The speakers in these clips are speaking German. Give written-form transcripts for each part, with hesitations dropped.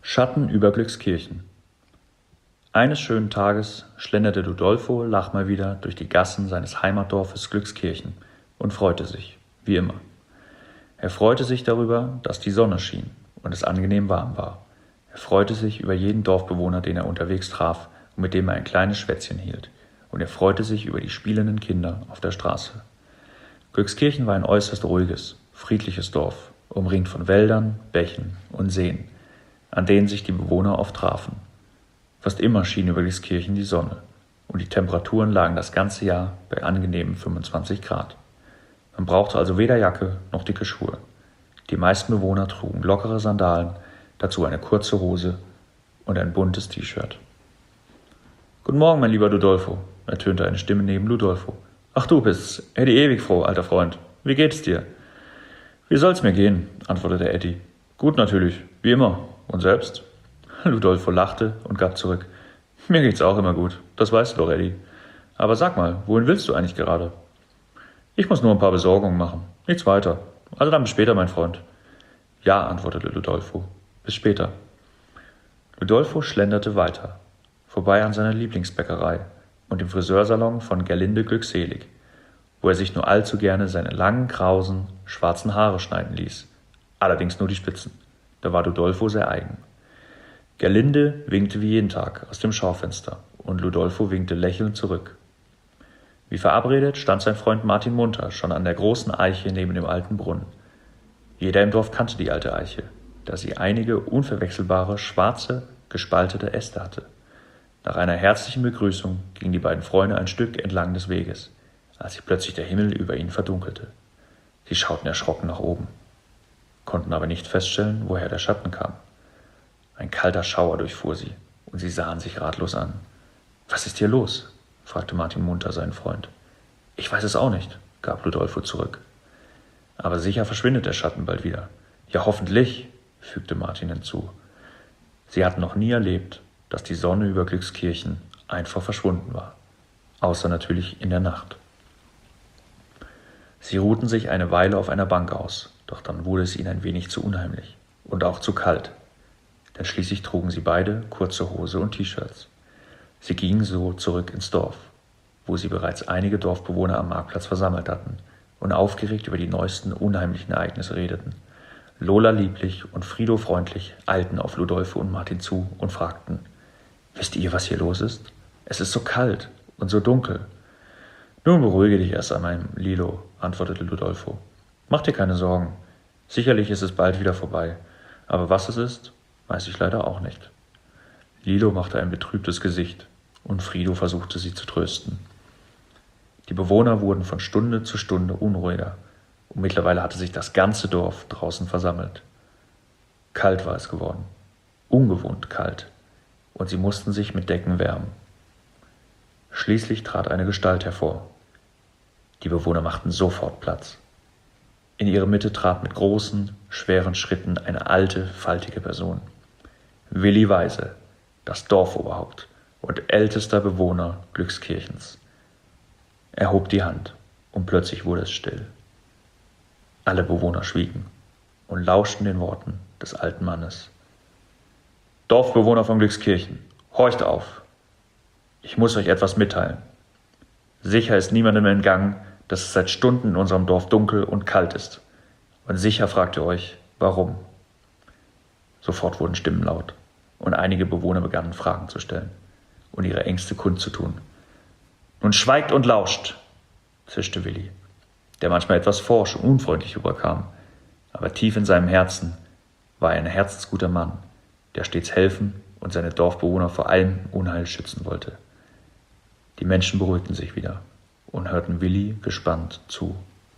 Schatten über Glückskirchen. Eines schönen Tages schlenderte Ludolfo Lach mal wieder durch die Gassen seines Heimatdorfes Glückskirchen und freute sich, wie immer. Er freute sich darüber, dass die Sonne schien und es angenehm warm war. Er freute sich über jeden Dorfbewohner, den er unterwegs traf und mit dem er ein kleines Schwätzchen hielt. Und er freute sich über die spielenden Kinder auf der Straße. Glückskirchen war ein äußerst ruhiges, friedliches Dorf, umringt von Wäldern, Bächen und Seen, an denen sich die Bewohner oft trafen. Fast immer schien über Glückskirchen die Sonne und die Temperaturen lagen das ganze Jahr bei angenehmen 25 Grad. Man brauchte also weder Jacke noch dicke Schuhe. Die meisten Bewohner trugen lockere Sandalen, dazu eine kurze Hose und ein buntes T-Shirt. »Guten Morgen, mein lieber Ludolfo«, ertönte eine Stimme neben Ludolfo. »Ach, du bist's, Eddie Ewigfroh, alter Freund. Wie geht es dir?« »Wie soll's mir gehen?«, antwortete Eddie. »Gut natürlich, wie immer. Und selbst?« Ludolfo lachte und gab zurück. »Mir geht's auch immer gut, das weißt du doch, Eddie. Aber sag mal, wohin willst du eigentlich gerade?« »Ich muss nur ein paar Besorgungen machen, nichts weiter. Also dann bis später, mein Freund.« »Ja«, antwortete Ludolfo, »bis später.« Ludolfo schlenderte weiter, vorbei an seiner Lieblingsbäckerei und dem Friseursalon von Gerlinde Glückselig, wo er sich nur allzu gerne seine langen, krausen, schwarzen Haare schneiden ließ. Allerdings nur die Spitzen. Da war Ludolfo sehr eigen. Gerlinde winkte wie jeden Tag aus dem Schaufenster und Ludolfo winkte lächelnd zurück. Wie verabredet stand sein Freund Martin Munter schon an der großen Eiche neben dem alten Brunnen. Jeder im Dorf kannte die alte Eiche, da sie einige unverwechselbare, schwarze, gespaltete Äste hatte. Nach einer herzlichen Begrüßung gingen die beiden Freunde ein Stück entlang des Weges, als sich plötzlich der Himmel über ihnen verdunkelte. Sie schauten erschrocken nach oben, konnten aber nicht feststellen, woher der Schatten kam. Ein kalter Schauer durchfuhr sie, und sie sahen sich ratlos an. »Was ist hier los?« fragte Martin Munter seinen Freund. »Ich weiß es auch nicht«, gab Ludolfo zurück. »Aber sicher verschwindet der Schatten bald wieder.« »Ja, hoffentlich«, fügte Martin hinzu. Sie hatten noch nie erlebt, dass die Sonne über Glückskirchen einfach verschwunden war, außer natürlich in der Nacht. Sie ruhten sich eine Weile auf einer Bank aus, doch dann wurde es ihnen ein wenig zu unheimlich und auch zu kalt, denn schließlich trugen sie beide kurze Hose und T-Shirts. Sie gingen so zurück ins Dorf, wo sie bereits einige Dorfbewohner am Marktplatz versammelt hatten und aufgeregt über die neuesten unheimlichen Ereignisse redeten. Lola lieblich und Frido freundlich eilten auf Ludolfo und Martin zu und fragten: »Wisst ihr, was hier los ist? Es ist so kalt und so dunkel.« »Nun beruhige dich erst einmal, Lilo«, antwortete Ludolfo. »Mach dir keine Sorgen. Sicherlich ist es bald wieder vorbei. Aber was es ist, weiß ich leider auch nicht.« Lilo machte ein betrübtes Gesicht und Frido versuchte sie zu trösten. Die Bewohner wurden von Stunde zu Stunde unruhiger und mittlerweile hatte sich das ganze Dorf draußen versammelt. Kalt war es geworden, ungewohnt kalt, und sie mussten sich mit Decken wärmen. Schließlich trat eine Gestalt hervor. Die Bewohner machten sofort Platz. In ihre Mitte trat mit großen, schweren Schritten eine alte, faltige Person. Willi Weise, das Dorfoberhaupt und ältester Bewohner Glückskirchens. Er hob die Hand und plötzlich wurde es still. Alle Bewohner schwiegen und lauschten den Worten des alten Mannes. »Dorfbewohner von Glückskirchen, horcht auf! Ich muss euch etwas mitteilen. Sicher ist niemandem entgangen, dass es seit Stunden in unserem Dorf dunkel und kalt ist. Und sicher fragt ihr euch, warum?« Sofort wurden Stimmen laut und einige Bewohner begannen Fragen zu stellen und ihre Ängste kundzutun. »Nun schweigt und lauscht«, zischte Willi, der manchmal etwas forsch und unfreundlich überkam, aber tief in seinem Herzen war er ein herzensguter Mann, der stets helfen und seine Dorfbewohner vor allem Unheil schützen wollte. Die Menschen beruhigten sich wieder und hörten Willi gespannt zu.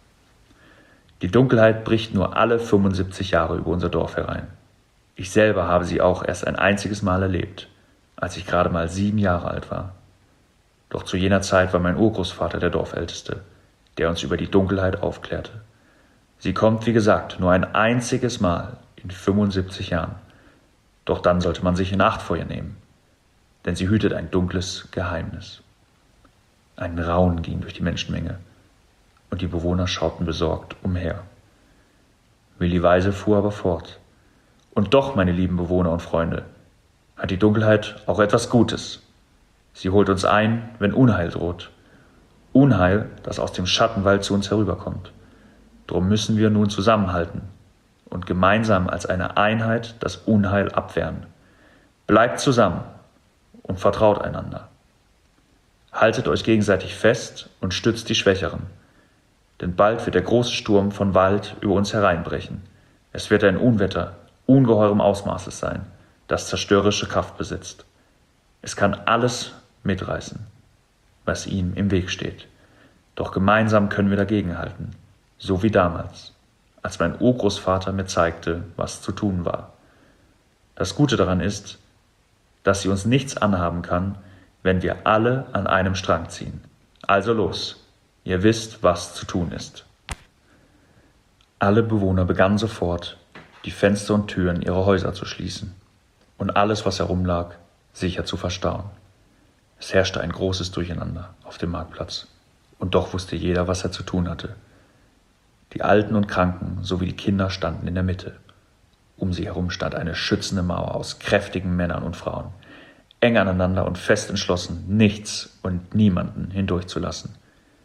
»Die Dunkelheit bricht nur alle 75 Jahre über unser Dorf herein. Ich selber habe sie auch erst ein einziges Mal erlebt, als ich gerade mal 7 Jahre alt war. Doch zu jener Zeit war mein Urgroßvater der Dorfälteste, der uns über die Dunkelheit aufklärte. Sie kommt, wie gesagt, nur ein einziges Mal in 75 Jahren. Doch dann sollte man sich in Acht vor ihr nehmen, denn sie hütet ein dunkles Geheimnis.« Ein Raunen ging durch die Menschenmenge, und die Bewohner schauten besorgt umher. Willi Weise fuhr aber fort. Und doch, meine lieben Bewohner und Freunde, hat die Dunkelheit auch etwas Gutes. Sie holt uns ein, wenn Unheil droht. Unheil, das aus dem Schattenwald zu uns herüberkommt. Drum müssen wir nun zusammenhalten und gemeinsam als eine Einheit das Unheil abwehren. Bleibt zusammen und vertraut einander. Haltet euch gegenseitig fest und stützt die Schwächeren. Denn bald wird der große Sturm von Wald über uns hereinbrechen. Es wird ein Unwetter ungeheurem Ausmaßes sein, das zerstörerische Kraft besitzt. Es kann alles mitreißen, was ihm im Weg steht. Doch gemeinsam können wir dagegenhalten, so wie damals, als mein Urgroßvater mir zeigte, was zu tun war. Das Gute daran ist, dass sie uns nichts anhaben kann, wenn wir alle an einem Strang ziehen. Also los, ihr wisst, was zu tun ist. Alle Bewohner begannen sofort, die Fenster und Türen ihrer Häuser zu schließen und alles, was herumlag, sicher zu verstauen. Es herrschte ein großes Durcheinander auf dem Marktplatz, und doch wusste jeder, was er zu tun hatte. Die Alten und Kranken sowie die Kinder standen in der Mitte. Um sie herum stand eine schützende Mauer aus kräftigen Männern und Frauen, eng aneinander und fest entschlossen, nichts und niemanden hindurchzulassen.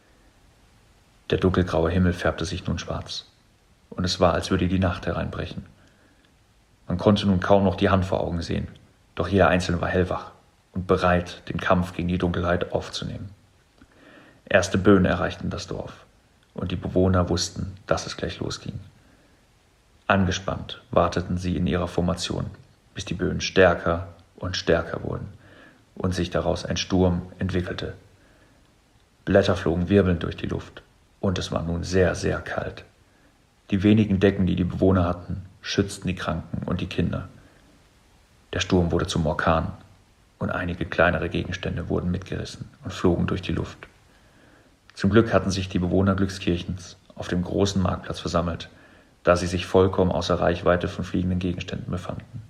Der dunkelgraue Himmel färbte sich nun schwarz, und es war, als würde die Nacht hereinbrechen. Man konnte nun kaum noch die Hand vor Augen sehen, doch jeder Einzelne war hellwach und bereit, den Kampf gegen die Dunkelheit aufzunehmen. Erste Böen erreichten das Dorf, und die Bewohner wussten, dass es gleich losging. Angespannt warteten sie in ihrer Formation, bis die Böen stärker und stärker wurden und sich daraus ein Sturm entwickelte. Blätter flogen wirbelnd durch die Luft, und es war nun sehr, sehr kalt. Die wenigen Decken, die die Bewohner hatten, schützten die Kranken und die Kinder. Der Sturm wurde zum Orkan, und einige kleinere Gegenstände wurden mitgerissen und flogen durch die Luft. Zum Glück hatten sich die Bewohner Glückskirchens auf dem großen Marktplatz versammelt, da sie sich vollkommen außer Reichweite von fliegenden Gegenständen befanden.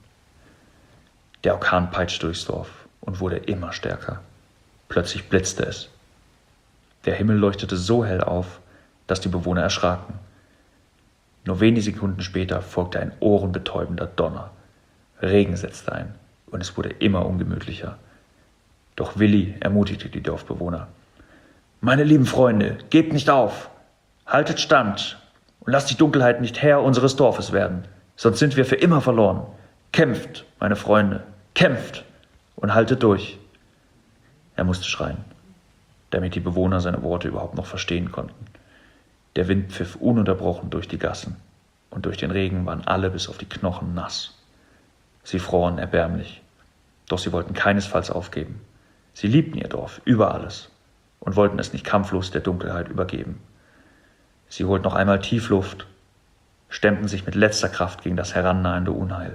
Der Orkan peitschte durchs Dorf und wurde immer stärker. Plötzlich blitzte es. Der Himmel leuchtete so hell auf, dass die Bewohner erschraken. Nur wenige Sekunden später folgte ein ohrenbetäubender Donner. Regen setzte ein, und es wurde immer ungemütlicher. Doch Willi ermutigte die Dorfbewohner. »Meine lieben Freunde, gebt nicht auf! Haltet stand und lasst die Dunkelheit nicht Herr unseres Dorfes werden, sonst sind wir für immer verloren. Kämpft, meine Freunde, kämpft und haltet durch!« Er musste schreien, damit die Bewohner seine Worte überhaupt noch verstehen konnten. Der Wind pfiff ununterbrochen durch die Gassen, und durch den Regen waren alle bis auf die Knochen nass. Sie froren erbärmlich, doch sie wollten keinesfalls aufgeben. Sie liebten ihr Dorf über alles und wollten es nicht kampflos der Dunkelheit übergeben. Sie holten noch einmal tief Luft, stemmten sich mit letzter Kraft gegen das herannahende Unheil.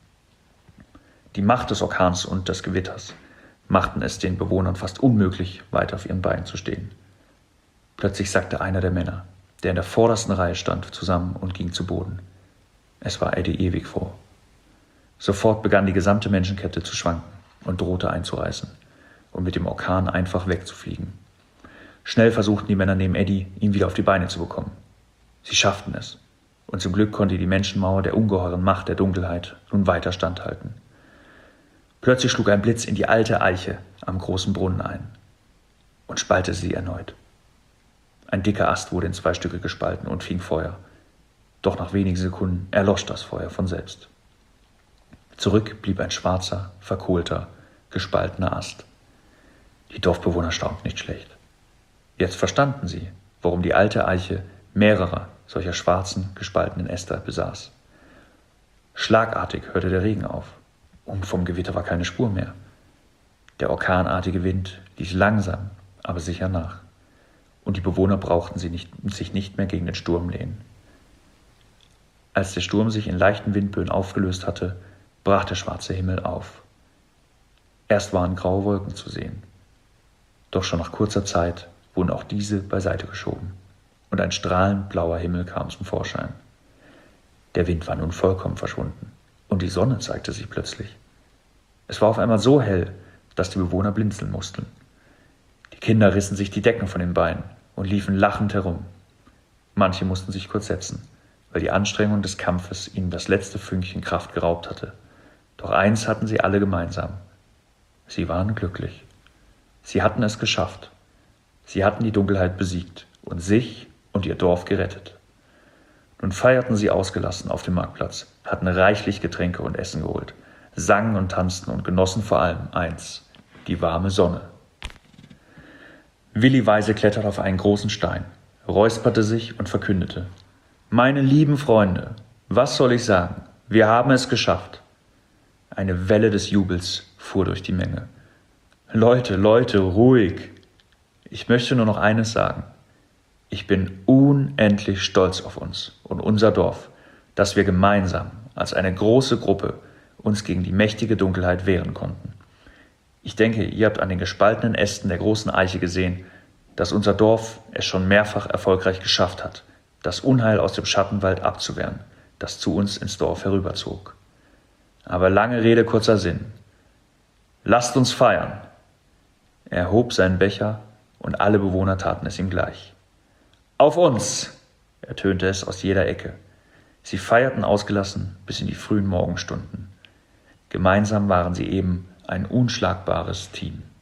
Die Macht des Orkans und des Gewitters machten es den Bewohnern fast unmöglich, weiter auf ihren Beinen zu stehen. Plötzlich sackte einer der Männer, der in der vordersten Reihe stand, zusammen und ging zu Boden. Es war Eddie Ewigfroh. Sofort begann die gesamte Menschenkette zu schwanken und drohte einzureißen und mit dem Orkan einfach wegzufliegen. Schnell versuchten die Männer neben Eddie, ihn wieder auf die Beine zu bekommen. Sie schafften es, und zum Glück konnte die Menschenmauer der ungeheuren Macht der Dunkelheit nun weiter standhalten. Plötzlich schlug ein Blitz in die alte Eiche am großen Brunnen ein und spaltete sie erneut. Ein dicker Ast wurde in 2 Stücke gespalten und fing Feuer. Doch nach wenigen Sekunden erlosch das Feuer von selbst. Zurück blieb ein schwarzer, verkohlter, gespaltener Ast. Die Dorfbewohner staunten nicht schlecht. Jetzt verstanden sie, warum die alte Eiche mehrere solcher schwarzen, gespaltenen Äste besaß. Schlagartig hörte der Regen auf, und vom Gewitter war keine Spur mehr. Der orkanartige Wind ließ langsam, aber sicher nach, und die Bewohner brauchten sich nicht mehr gegen den Sturm lehnen. Als der Sturm sich in leichten Windböen aufgelöst hatte, brach der schwarze Himmel auf. Erst waren graue Wolken zu sehen, doch schon nach kurzer Zeit wurden auch diese beiseite geschoben, und ein strahlend blauer Himmel kam zum Vorschein. Der Wind war nun vollkommen verschwunden, und die Sonne zeigte sich plötzlich. Es war auf einmal so hell, dass die Bewohner blinzeln mussten. Die Kinder rissen sich die Decken von den Beinen und liefen lachend herum. Manche mussten sich kurz setzen, weil die Anstrengung des Kampfes ihnen das letzte Fünkchen Kraft geraubt hatte. Doch eins hatten sie alle gemeinsam: Sie waren glücklich. Sie hatten es geschafft. Sie hatten die Dunkelheit besiegt und sich und ihr Dorf gerettet. Nun feierten sie ausgelassen auf dem Marktplatz, hatten reichlich Getränke und Essen geholt, sangen und tanzten und genossen vor allem eins: die warme Sonne. Willi Weise kletterte auf einen großen Stein, räusperte sich und verkündete: »Meine lieben Freunde, was soll ich sagen? Wir haben es geschafft!« Eine Welle des Jubels fuhr durch die Menge. »Leute, Leute, ruhig! Ich möchte nur noch eines sagen. Ich bin unendlich stolz auf uns und unser Dorf, dass wir gemeinsam als eine große Gruppe uns gegen die mächtige Dunkelheit wehren konnten. Ich denke, ihr habt an den gespaltenen Ästen der großen Eiche gesehen, dass unser Dorf es schon mehrfach erfolgreich geschafft hat, das Unheil aus dem Schattenwald abzuwehren, das zu uns ins Dorf herüberzog. Aber lange Rede, kurzer Sinn. Lasst uns feiern!« Er hob seinen Becher und alle Bewohner taten es ihm gleich. »Auf uns!« ertönte es aus jeder Ecke. Sie feierten ausgelassen bis in die frühen Morgenstunden. Gemeinsam waren sie eben ein unschlagbares Team.